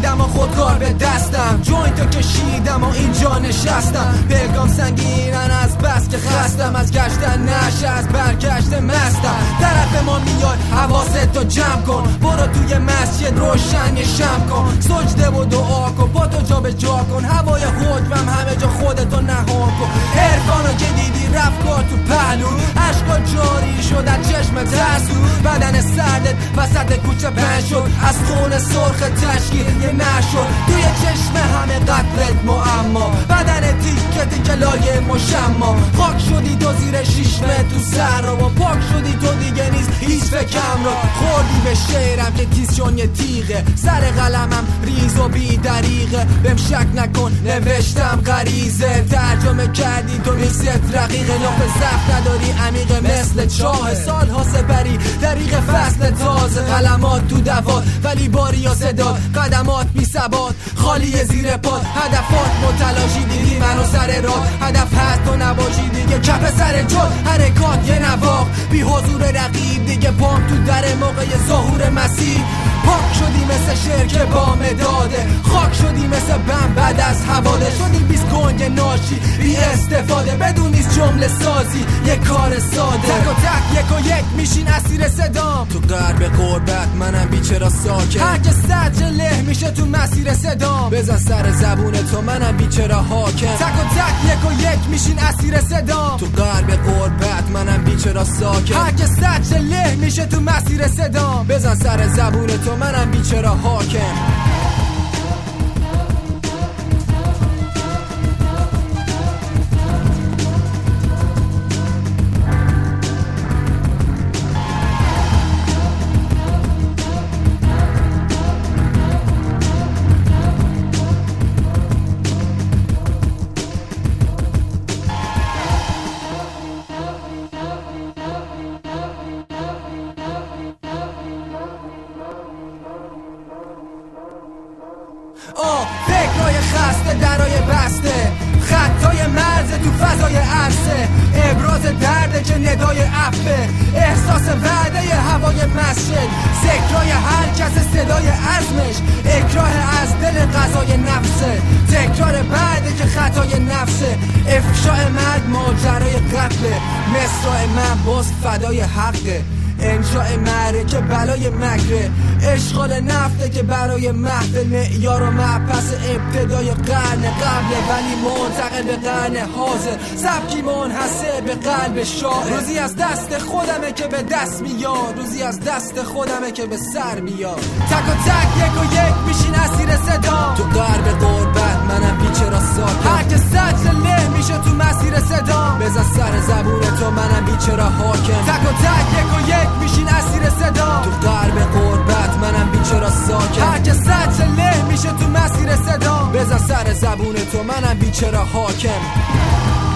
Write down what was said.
و خودکار به دستم، جوینتو کشیدم و اینجا نشستم. بگم سنگینن از بس که خستم، از گشتن نشه از برگشت مستم. طرف ما میاد حواستو جمع کن، برو توی مسجد روشن یه شمع کن، سجده و دعا کن، با تو جا به جا کن، هوای حکمم همه جا خودتو نهان کن. عرفانو که دیدی رفت کار تو پهلو، عشقا جاری شد از چشم ترسو، بدن سردت وسط کوچه پنج شد، از خون سرخ تشکیل یه نشد، توی چشم همه قطرت معما، بدن تیکه تیکه لایه مشما. خاک شدی تو زیر 6 متر تو صحرا و پاک شدی تو دیگه نیست هیچ فکرم رو. خوردی به شعرم که تیزشون یه تیغه، سر قلمم ریز و بی دریغه، بهم شک نکن نوشتم غریزه، ترجمه کردی تو نیست رقیقه، نقطه ضعف نداری عمیقه مثل چاه، سالها سپری دریغ فصل تازه، قلمات تو دوات ولی باری یا صدا، قدمات بی ثبات خالی زیر پاد، هدفات متلاشی دیدی منو سر راه، هدف هست تو نباشی دیگه کف سر جد، حرکات یه نواق بی حضور رقیب، دیگه پام تو در موقع ظهور مسیح، پاک شدی مثل شعر که با مداده، خاک شدی مثل بم بعد از حواله، شدی بیست گنگ ناشی بی استفاده، بدون نیست جمله سازی یه کار ساده، تک و تک یک و یک میشین اسیر صدام، تو غرب غربت منم بیچاره ساکت، هر که سطر له میشه تو مسیر صدام، بزن سر زبون تو منم بیچاره حاکم، تک و تک یک و یک میشین اسیر صدام، تو غرب غربت منم بیچاره ساکت، هر که سطر له میشه تو مسیر صدام، بزن سر زبون تو منم بیچاره حاکم. فکرهای خسته درای بسته، خطای مرز تو فضای عرصه، ابراز درده که ندای عفه، احساس وعده هوای مسجد، ذکرای هر کس صدای عزمش، اکراه از دل قضای نفسه، تکرار بعده که خطای نفسه، افشاء مرگ ماجرای قتله، مصرع من باز فدای حقه، انشاء معرکه بلای مکره، اشغال نفته که برای محفل معیار و محپس ابتدای قرن قبله، ولی منتقل به قرن حاضر، سبکی منحصر به قلب شاعر، روزی از دست خودمه که به دست میاد، روزی از دست خودمه که به سر میاد، تک و تک یک و یک میشین اسیر صدا، تو غرب غربت منم بیچاره ساکت، هر که سطر له میشه تو مسیر صدا، بزن سر زبون تو منم بیچاره حاکم، تک و تک یک و یک میشین اسیر صدا، تو غرب غربت منم بیچاره ساکت، هر که سطر له میشه تو مسیر صدا، بزن سر زبون تو منم بیچاره حاکم.